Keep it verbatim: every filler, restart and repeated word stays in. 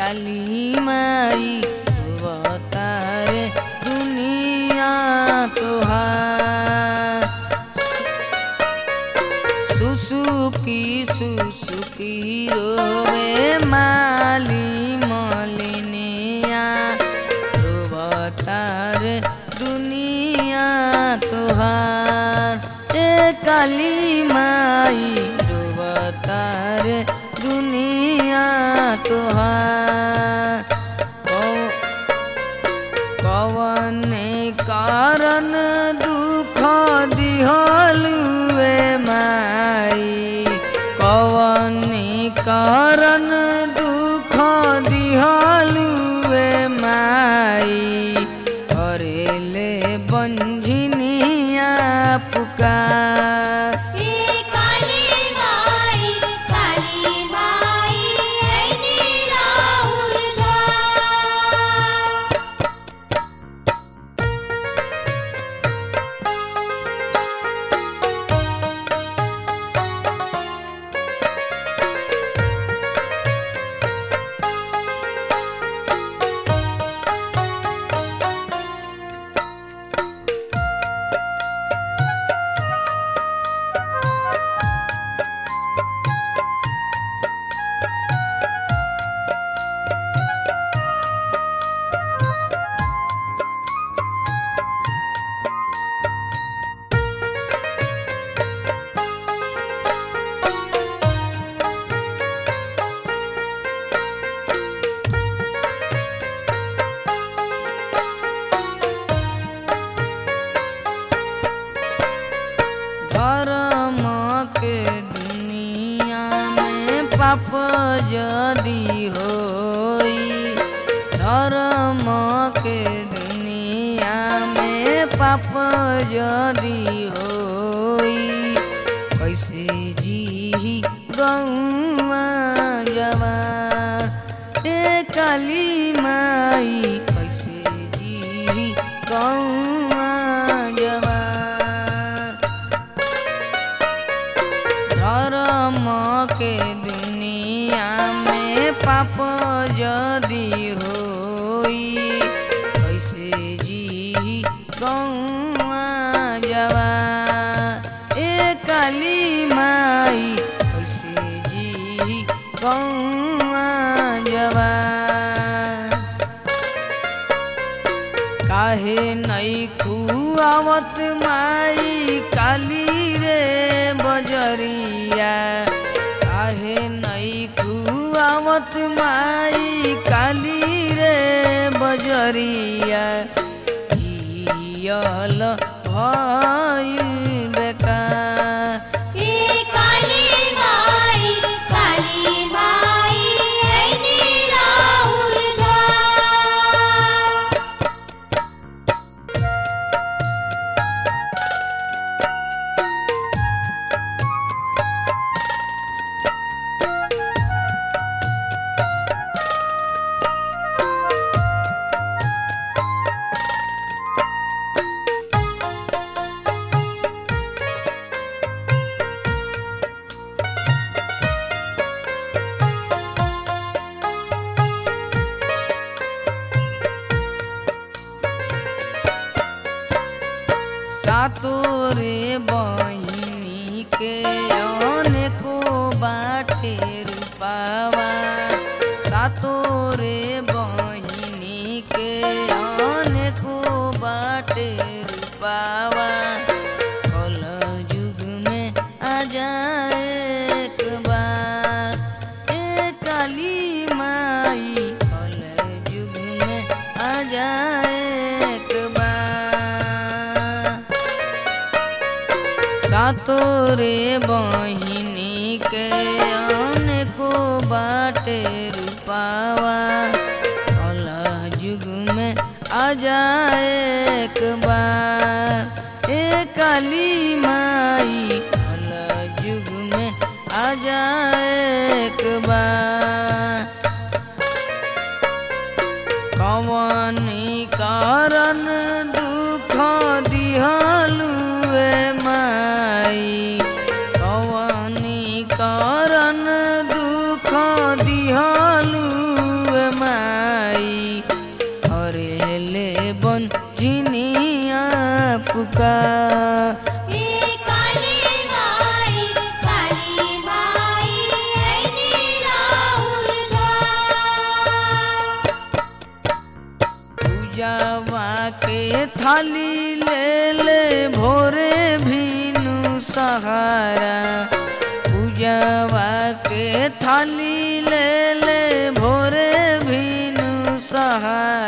काली माई अवतारे दुनिया तोहार। सुसुकी सुसुकी रोवे माली मलिनिया अवतारे दुनिया तोहार। ए काली माई अवतारे दुनिया तोहार। कवने कारण दुख दिहलुए माई, कवने कारण दुख दिहलुए माई, करेले बंझिनिया पुकार। धर्म के दुनिया में पाप यदि होई, धर्म के दुनिया में पाप यदि होई, कैसे जी गौआ जवार। ए काली माई कैसे जी गौआ जवार। धर्म के दुनिया में पाप यदि होई, कैसे जी गौआ जवार। ए काली माई कैसे जी गौआ जवार। काहे नहीं खुआवत माई काली रे बजरिया, काहे नहीं खुआवत माई काली रे बजरिया, जियल भइल बेकार। सातोरे बहिनी के अनेको बाटे रूपावा, सातोरे बहिनी के अनेको बाटे रूपावा। कल युग में आ जाए एक बार। ए काली माई कल युग में आ जाए एक बार। सातोरे बहिनी के अनेको बाटे रूपावा, कल युग में आ जाए एक बार। ए काली माई कल युग में आ जाए एक बार। कवनी कारण दुख दिहलुए माई, कवनी कारण दुख दिहलुए माई। के थाली ले ले भोरे भीनु सहारा पूजवा के थाली ले ले भोरे भीनु सहारा